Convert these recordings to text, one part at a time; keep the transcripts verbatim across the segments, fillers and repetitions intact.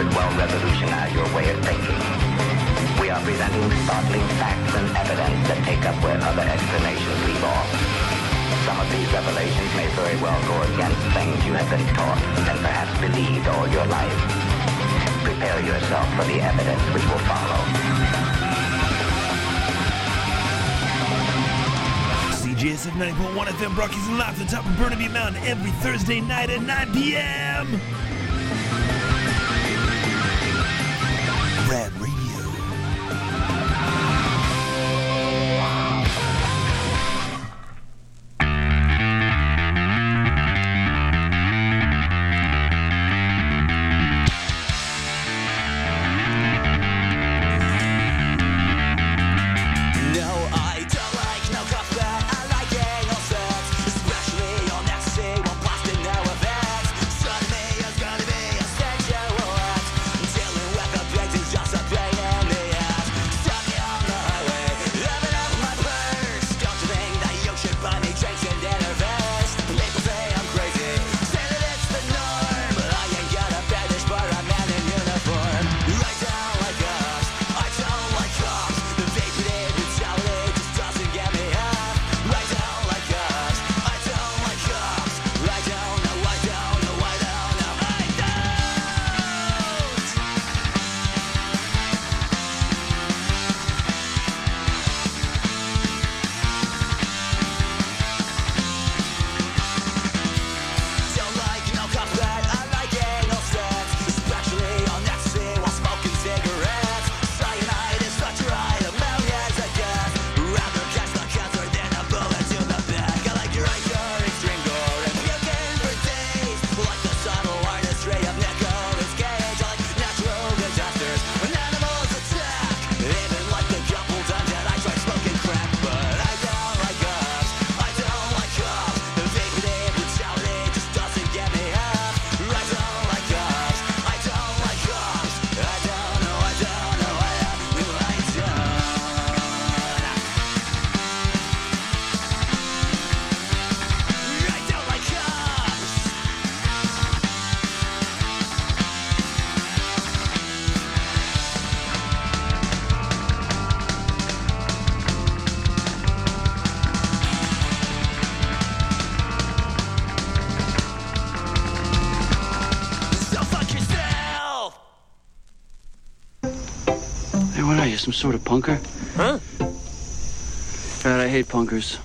could well revolutionize your way of thinking. We are presenting startling facts and evidence that take up where other explanations leave off. Some of these revelations may very well go against things you have been taught and perhaps believed all your life. Prepare yourself for the evidence which will follow. C J S F ninety point one F M broadcasting live to the top of Burnaby Mountain every Thursday night at nine p.m. Rad Radio. Some sort of punker? Huh? God, I hate punkers.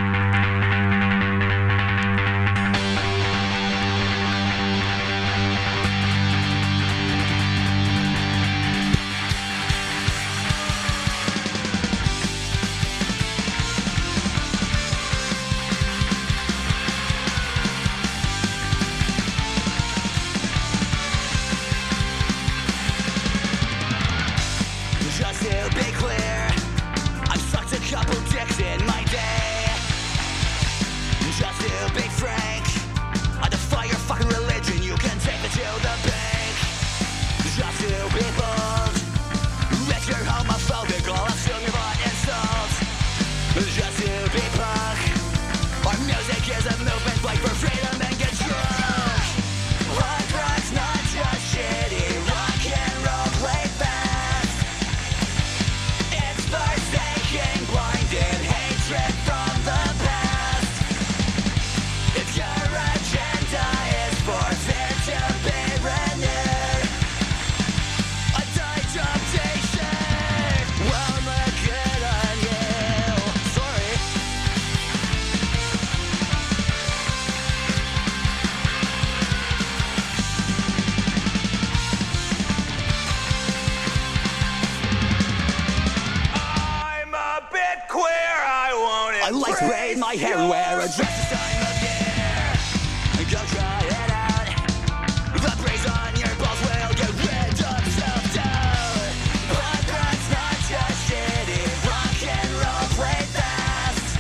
I like to braid my hair and wear a dress this time of year. Go try it out. The braids on your balls will get rid of self-doubt. But that's not just shitty rock and roll play fast.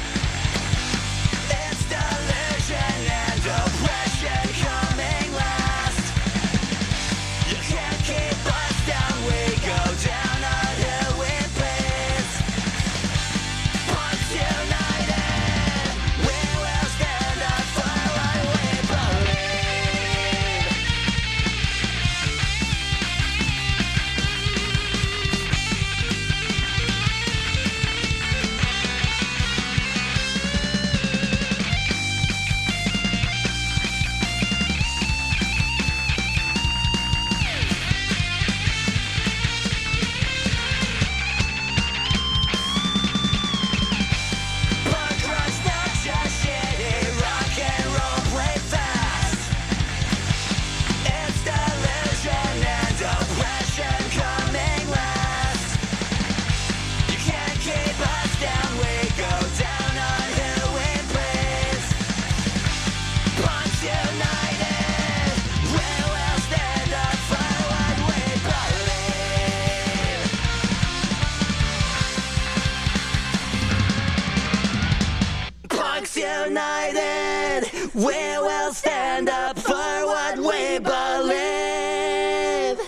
It's delusion and oppression coming last. You can't keep us down, we go down until we please. Once united, we will stand. We will stand up for what we believe.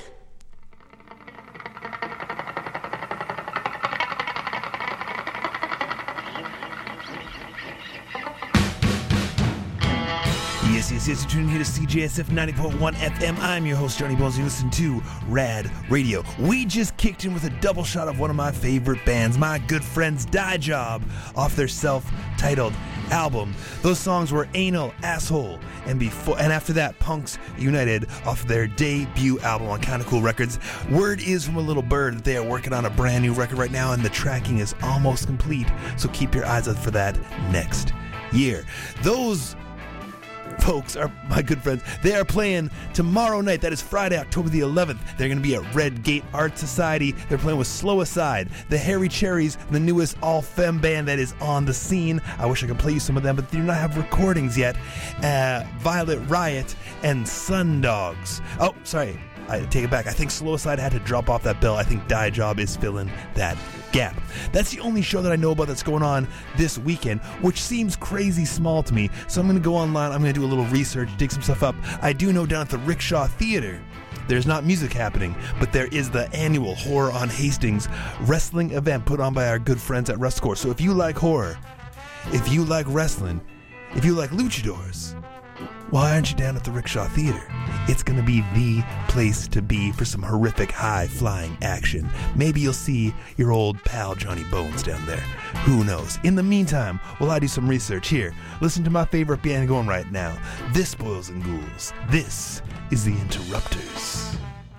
Yes, yes, yes, you're tuning here to C J S F ninety point one F M. I'm your host, Johnny Bones. You listen to Rad Radio. We just kicked in with a double shot of one of my favorite bands, my good friends Die Job, off their self-titled album. Those songs were Anal, Asshole, and before and after that, Punks United off their debut album on Kinda Cool Records. Word is from a little bird that they are working on a brand new record right now, and the tracking is almost complete, so keep your eyes out for that next year. Those folks are my good friends. They are playing tomorrow night. That is Friday, October the eleventh. They're going to be at Red Gate Art Society. They're playing with Slow Aside, the Hairy Cherries, the newest all-femme band that is on the scene. I wish I could play you some of them, but they do not have recordings yet. Uh, Violet Riot and Sundogs. Oh, sorry. I take it back. I think Slow Aside had to drop off that bill. I think Die Job is filling that gap. That's the only show that I know about that's going on this weekend, which seems crazy small to me. So I'm going to go online. I'm going to do a little research, dig some stuff up. I do know down at the Rickshaw Theater, there's not music happening, but there is the annual Horror on Hastings wrestling event put on by our good friends at WrestleCore. So if you like horror, if you like wrestling, if you like luchadors, why aren't you down at the Rickshaw Theater? It's going to be the place to be for some horrific high-flying action. Maybe you'll see your old pal Johnny Bones down there. Who knows? In the meantime, while I do some research here, listen to my favorite band going right now. This, Boils and Ghouls. This is The Interrupters.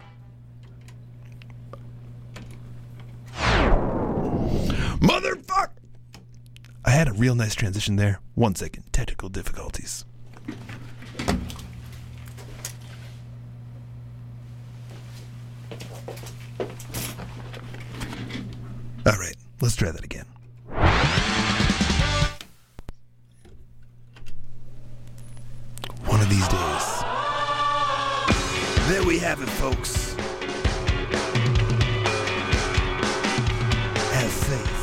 Motherfuck! I had a real nice transition there. One second. Technical difficulties. All right, let's try that again. One of these days. There we have it, folks. Have faith.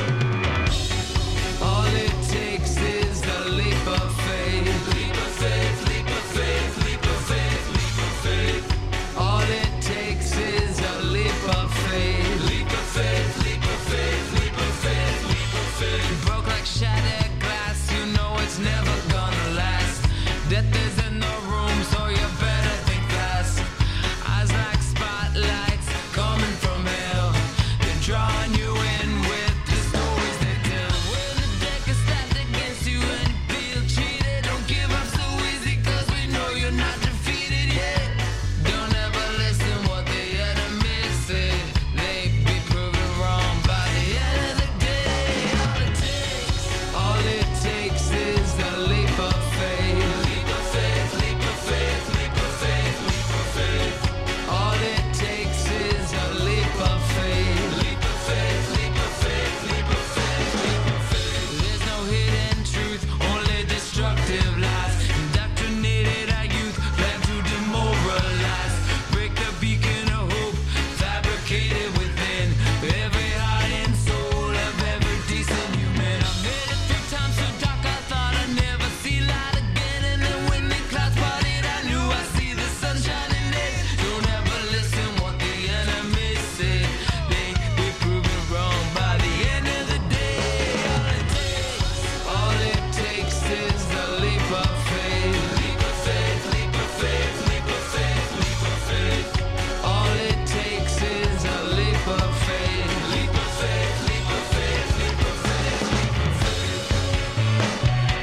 All it takes is a leap of faith. Leap of faith, leap of faith, leap of faith, leap of faith. All it takes is a leap of faith. Leap of faith, leap of faith, leap of faith, leap of faith. You broke like shattered glass, you know it's never gonna last. Death is in the room, so you better think fast. Eyes like spotlights coming from hell. They're drawing you in with the stories they tell. When the deck is stacked against you and you feel cheated, don't give up so easy, cause we know you're not defeated yet. Don't ever listen what the enemy said. They be proven wrong by the end of the day. All it takes, all it takes is a leap of faith. Leap of faith, leap of faith, leap of faith, leap of faith. All it takes is a leap of faith. Leap of faith, leap of faith, leap of faith, leap of faith. There's no hidden truth, only destructive lies. Indoctrinated our youth, plan to demoralize. Break the beacon of hope, fabricated within every heart and soul of every decent human. I made it through times so dark, I thought I'd never see light again. And then when the clouds parted, I knew I'd see the sun shining days. Don't ever listen what the enemy said. They be proven wrong by the end of the day. All it takes, all it takes is a leap of faith. Leap of faith, leap of faith, leap of faith, leap of faith. All it takes is a leap of faith. Leap of faith, leap of faith, leap of faith, leap of faith.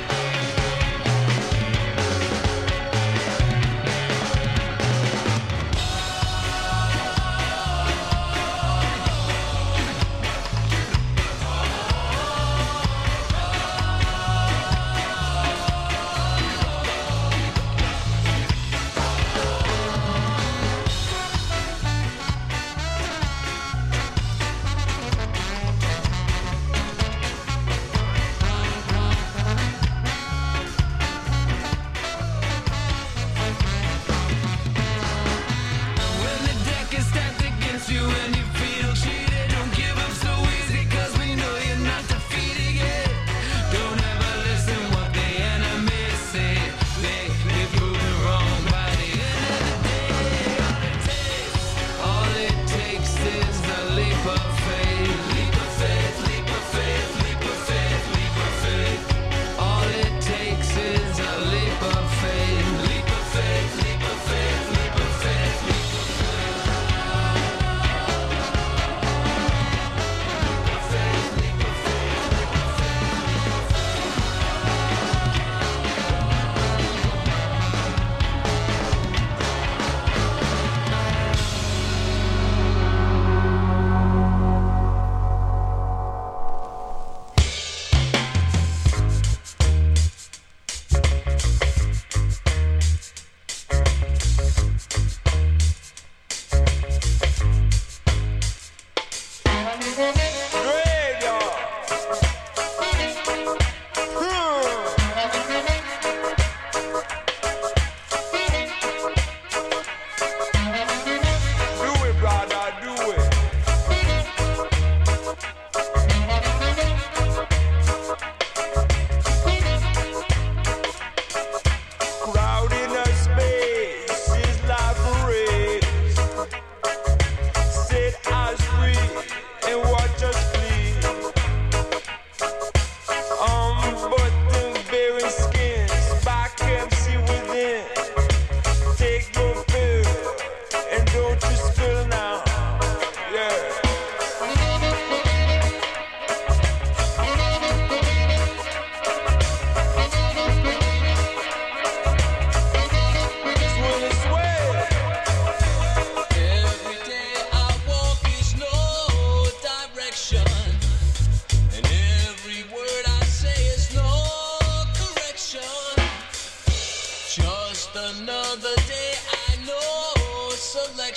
When the deck is stacked against you and you feel cheated, don't give up so easy, cause we know you're not defeated yet. Don't ever listen what the enemy said.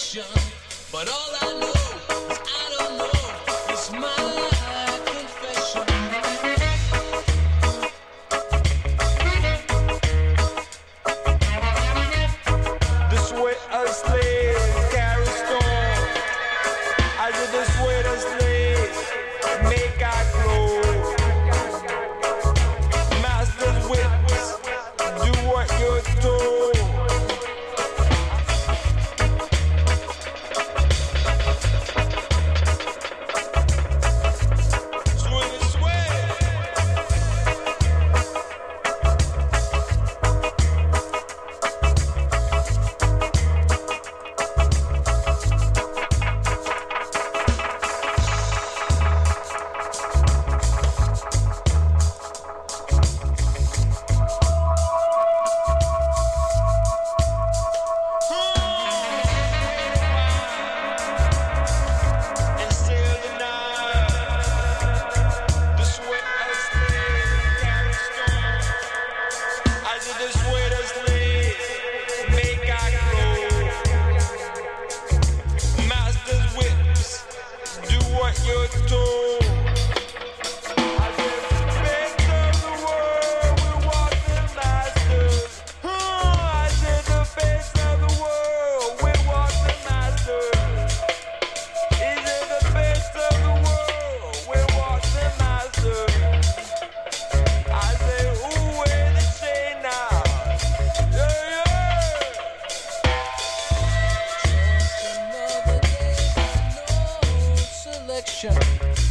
confession, but all I know is I don't know. It's my confession. The sweat of slaves carry storm. I did the sweat of slaves make our clothes. Master's whips, do what you're told. Another day, no selection.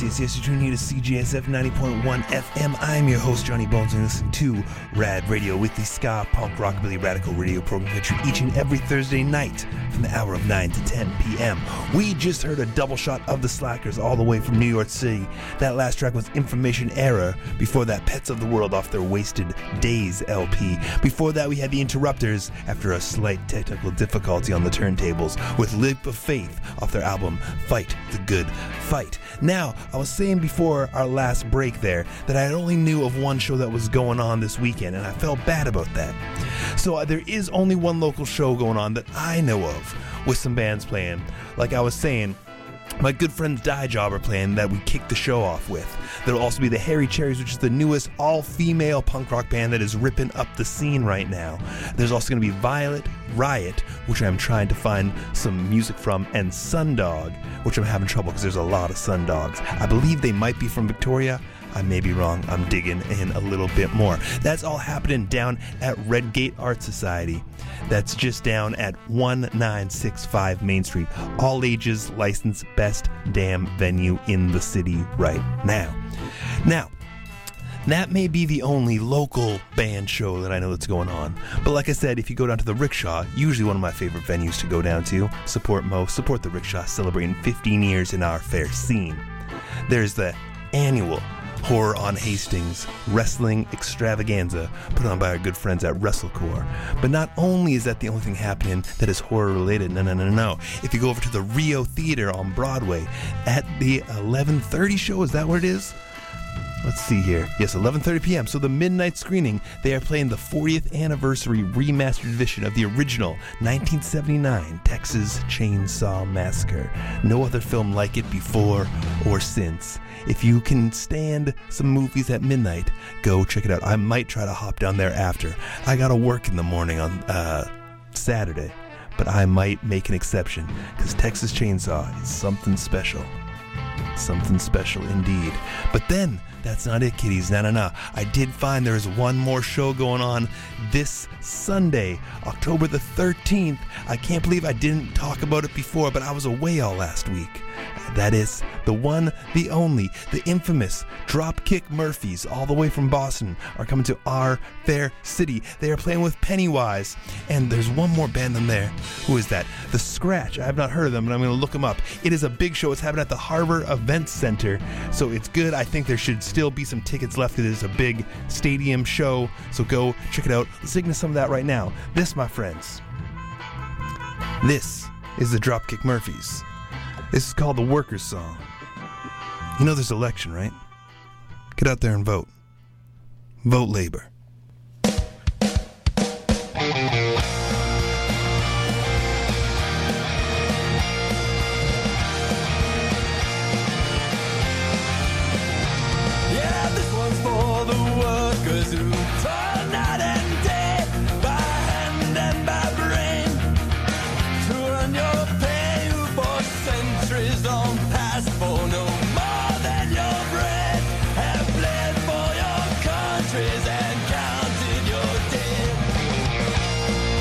yes, yes, you're tuning here to C J S F ninety point one F M. I'm your host, Johnny Bones, and you listen to Rad Radio with the ska, punk, rockabilly, radical radio program that you each and every Thursday night from the hour of nine to ten p.m. We just heard a double shot of the Slackers all the way from New York City. That last track was Information Error. Before that, Pets of the World off their Wasted Days L P. Before that, we had the Interrupters after a slight technical difficulty on the turntables with Leap of Faith off their album Fight the Good Fight. Now, I was saying before our last break there that I only knew of one show that was going on this weekend, and I felt bad about that. So uh, there is only one local show going on that I know of with some bands playing. Like I was saying, my good friends Die Job are playing that we kicked the show off with. There'll also be the Hairy Cherries, which is the newest all-female punk rock band that is ripping up the scene right now. There's also going to be Violet Riot, which I'm trying to find some music from, and Sundog, which I'm having trouble because there's a lot of Sundogs. I believe they might be from Victoria. I may be wrong. I'm digging in a little bit more. That's all happening down at Redgate Art Society. That's just down at nineteen sixty-five Main Street. All ages licensed, best damn venue in the city right now. Now, that may be the only local band show that I know that's going on. But like I said, if you go down to the Rickshaw, usually one of my favorite venues to go down to, support Mo, support the Rickshaw, celebrating fifteen years in our fair scene. There's the annual Horror on Hastings Wrestling Extravaganza put on by our good friends at WrestleCore. But not only is that the only thing happening that is horror related, no, no, no, no. If you go over to the Rio Theater on Broadway at the eleven thirty show, is that what it is? Let's see here. Yes, eleven thirty p.m. So the midnight screening, they are playing the fortieth anniversary remastered edition of the original nineteen seventy-nine Texas Chainsaw Massacre. No other film like it before or since. If you can stand some movies at midnight, go check it out. I might try to hop down there after. I gotta work in the morning on uh, Saturday, but I might make an exception because Texas Chainsaw is something special. Something special indeed. But then, that's not it, kiddies. No, no, no. I did find there is one more show going on this Sunday, October the thirteenth. I can't believe I didn't talk about it before, but I was away all last week. That is the one, the only, the infamous Dropkick Murphys, all the way from Boston, are coming to our fair city. They are playing with Pennywise, and there's one more band in there. Who is that? The Scratch. I have not heard of them, but I'm going to look them up. It is a big show. It's happening at the Harbor Events Center, so it's good. I think there should still be some tickets left because it's a big stadium show, so go check it out. Let's dig into some of that right now. This, my friends, this is the Dropkick Murphys. This is called the Workers' Song. You know there's an election, right? Get out there and vote. Vote Labor. Yeah, this one's for the workers who toil night and day, by hand and by brain, to earn your pay, who for centuries on past for no more than your bread, have bled for your countries and counted your dead.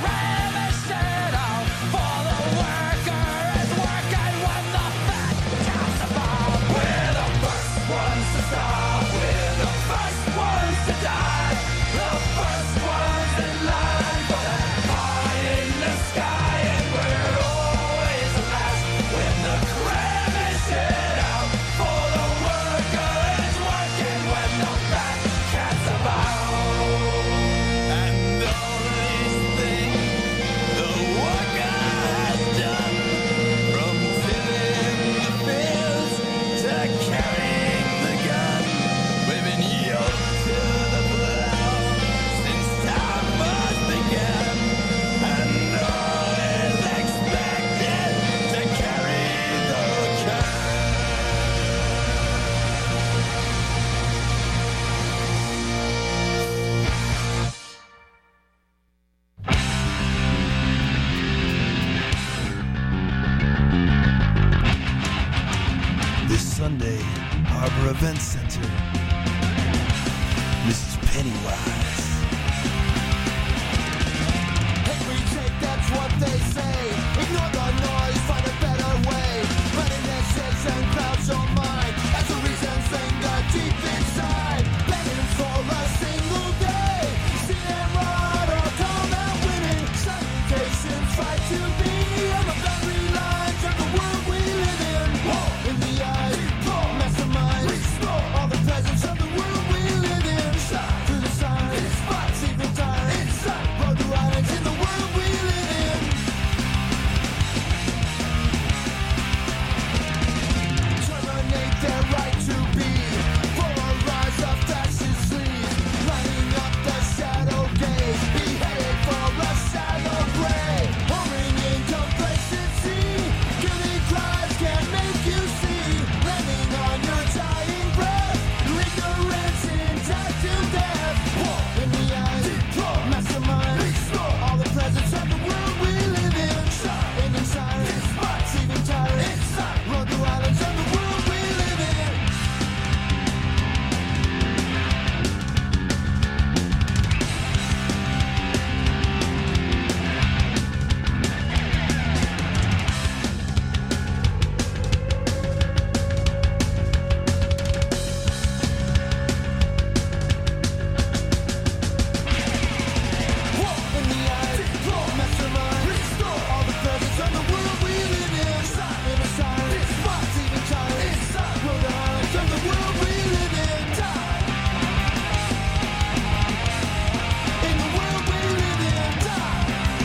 Sunday, Harbor Event Center. Missus Pennywise.